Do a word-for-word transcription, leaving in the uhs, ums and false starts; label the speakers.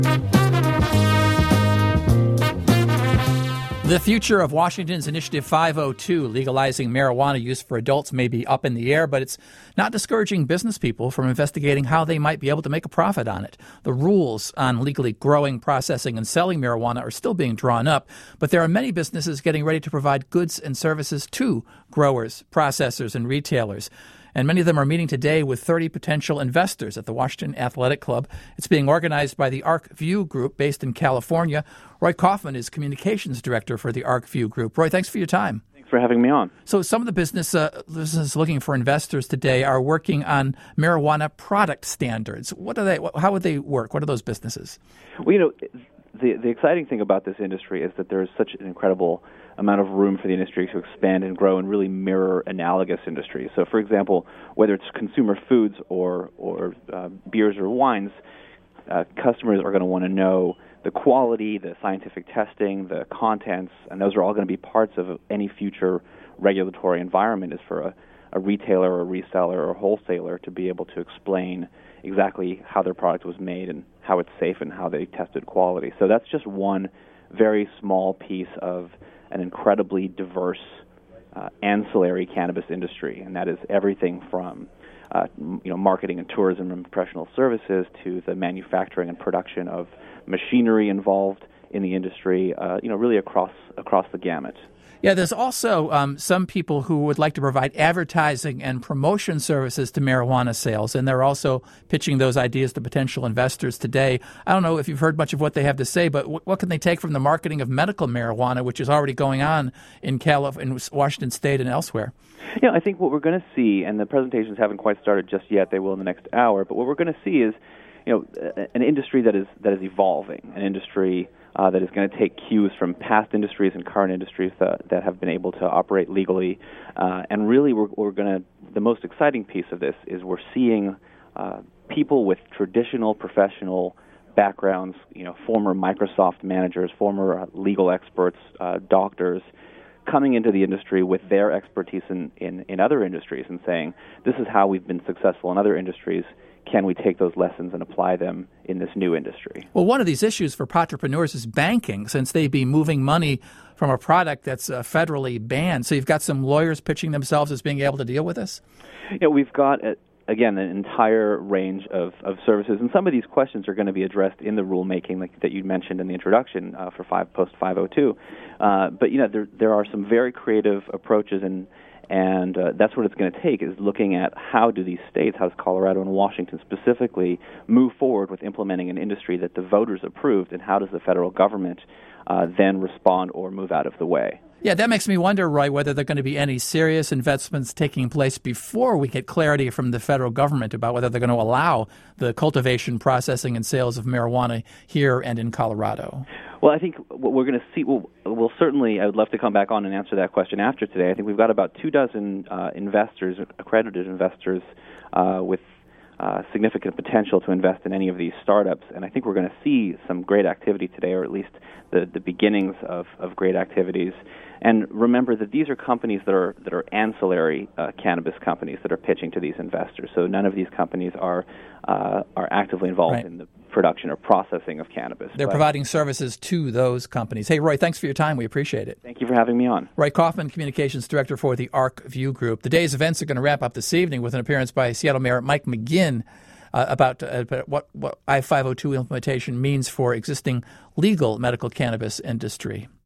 Speaker 1: The future of Washington's Initiative five oh two, legalizing marijuana use for adults, may be up in the air, but it's not discouraging business people from investigating how they might be able to make a profit on it. The rules on legally growing, processing, and selling marijuana are still being drawn up, but there are many businesses getting ready to provide goods and services to growers, processors, and retailers. And many of them are meeting today with thirty potential investors at the Washington Athletic Club. It's being organized by the ArcView Group based in California. Roy Kaufman is communications director for the ArcView Group. Roy, thanks for your time.
Speaker 2: Thanks for having me on.
Speaker 1: So some of the business uh, businesses looking for investors today are working on marijuana product standards. What are they? How would they work? What are those businesses?
Speaker 2: Well, you know, the the exciting thing about this industry is that there is such an incredible amount of room for the industry to expand and grow and really mirror analogous industries. So, for example, whether it's consumer foods or or uh, beers or wines, uh, customers are going to want to know the quality, the scientific testing, the contents, and those are all going to be parts of any future regulatory environment, is for a, a retailer or reseller or wholesaler to be able to explain exactly how their product was made and how it's safe and how they tested quality. So that's just one very small piece of an incredibly diverse uh, ancillary cannabis industry, and that is everything from uh, you know marketing and tourism and professional services to the manufacturing and production of machinery involved in the industry. Uh, you know, really across across the gamut.
Speaker 1: Yeah, there's also um, some people who would like to provide advertising and promotion services to marijuana sales, and they're also pitching those ideas to potential investors today. I don't know if you've heard much of what they have to say, but w- what can they take from the marketing of medical marijuana, which is already going on in Calif- in Washington State and elsewhere?
Speaker 2: Yeah, I think what we're going to see, and the presentations haven't quite started just yet, they will in the next hour, but what we're going to see is, you know, an industry that is that is evolving, an industry Uh, that is going to take cues from past industries and current industries that, that have been able to operate legally. Uh, and really, we're, we're going to, the most exciting piece of this is we're seeing uh, people with traditional professional backgrounds, you know, former Microsoft managers, former uh, legal experts, uh, doctors, coming into the industry with their expertise in, in, in other industries and saying, this is how we've been successful in other industries. Can we take those lessons and apply them in this new industry?
Speaker 1: Well, one of these issues for entrepreneurs is banking, since they'd be moving money from a product that's uh, federally banned. So you've got some lawyers pitching themselves as being able to deal with this?
Speaker 2: Yeah, we've got, uh, again, an entire range of, of services, and some of these questions are going to be addressed in the rulemaking like, that you mentioned in the introduction uh, for five, post five oh two. Uh, but, you know, there, there are some very creative approaches, and And uh, that's what it's going to take, is looking at how do these states, how does Colorado and Washington specifically move forward with implementing an industry that the voters approved, and how does the federal government uh, then respond or move out of the way?
Speaker 1: Yeah, that makes me wonder, Roy, whether there are going to be any serious investments taking place before we get clarity from the federal government about whether they're going to allow the cultivation, processing, and sales of marijuana here and in Colorado.
Speaker 2: Well, I think what we're going to see, we'll, we'll certainly, I would love to come back on and answer that question after today. I think we've got about two dozen uh, investors, accredited investors, uh, with uh, significant potential to invest in any of these startups. And I think we're going to see some great activity today, or at least the, the beginnings of, of great activities. And remember that these are companies that are that are ancillary uh, cannabis companies that are pitching to these investors. So none of these companies are uh, are actively involved
Speaker 1: right.
Speaker 2: in the production or processing of cannabis.
Speaker 1: They're but, providing services to those companies. Hey, Roy, thanks for your time. We appreciate it.
Speaker 2: Thank you for having me on.
Speaker 1: Roy Kaufman, Communications Director for the ArcView Group. The day's events are going to wrap up this evening with an appearance by Seattle Mayor Mike McGinn uh, about, uh, about what, what I five oh two implementation means for existing legal medical cannabis industry.